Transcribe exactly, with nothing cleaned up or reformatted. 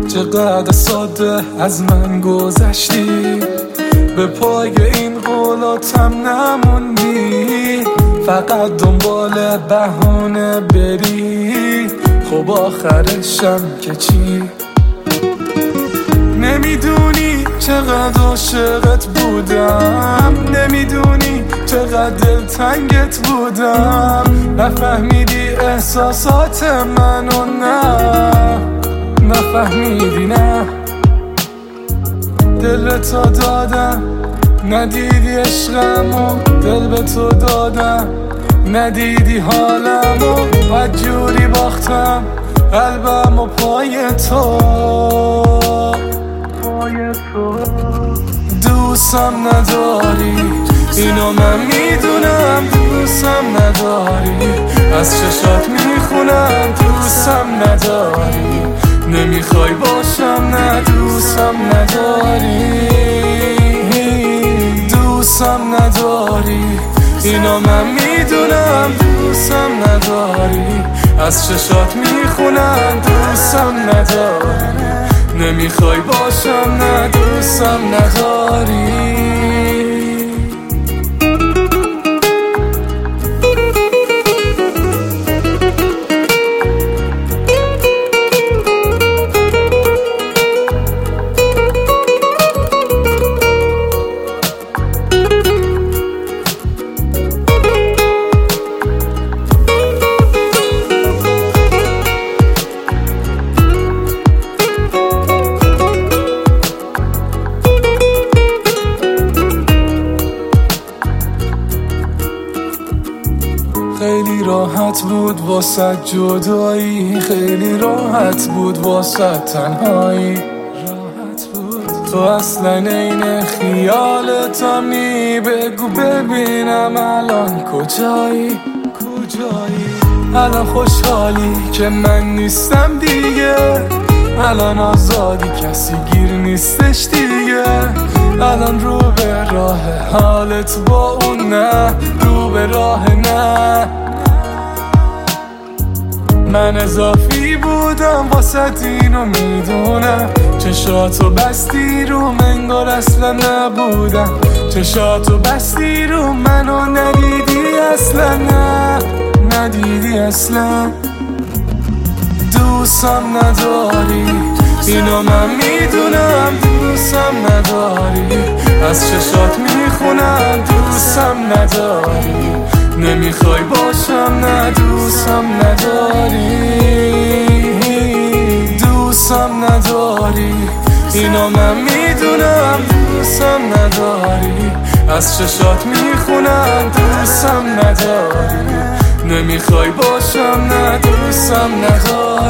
چقدر ساده از من گذشتی، به پای این قولاتم نموندی، فقط دنبال بهونه بری. خب آخرشم که چی؟ نمیدونی چقدر عاشقت بودم، نمیدونی چقدر دلتنگت بودم، نفهمیدی احساسات منو، نه نفهمیدی، نه دل تو دادم ندیدی عشقمو، دل به تو دادم ندیدی حالمو، بدجوری باختم قلبمو پای تو، پای تو. دوستم نداری اینو من میدونم، دوستم نداری از چشات میخونم، دوستم نداری نمیخوای باشم، نه دوستم نداری، دوستم نداری اینو من میدونم، دوستم نداری از چشات میخونم، دوستم نداری نمیخوای باشم، نه دوستم نداری. خیلی راحت بود واسه جدایی، خیلی راحت بود واسه تنهایی، راحت بود تو اصلا این خیالتمی، بگو ببینم الان کجایی، کجایی؟ الان خوشحالی که من نیستم دیگه، الان آزادی کسی گیر نیستش دیگه، الان رو به راه حالت با اون، نه رو به راه، نه من اضافی بودم واسه اینو میدونم، چشاتو بستی رو منگار اصلا نبودم، چشاتو بستی رو منو ندیدی اصلا، نه ندیدی اصلا. دوستم نداری اینو من میدونم، دوستم نداری از چشات میخونم، دوستم نداری نمیخوای باشم، نه دوستم نداری، دوستم نداری اینو من میدونم، دوستم نداری از چشات میخونم، دوستم نداری نمیخوای باشم، نه دوستم نداری.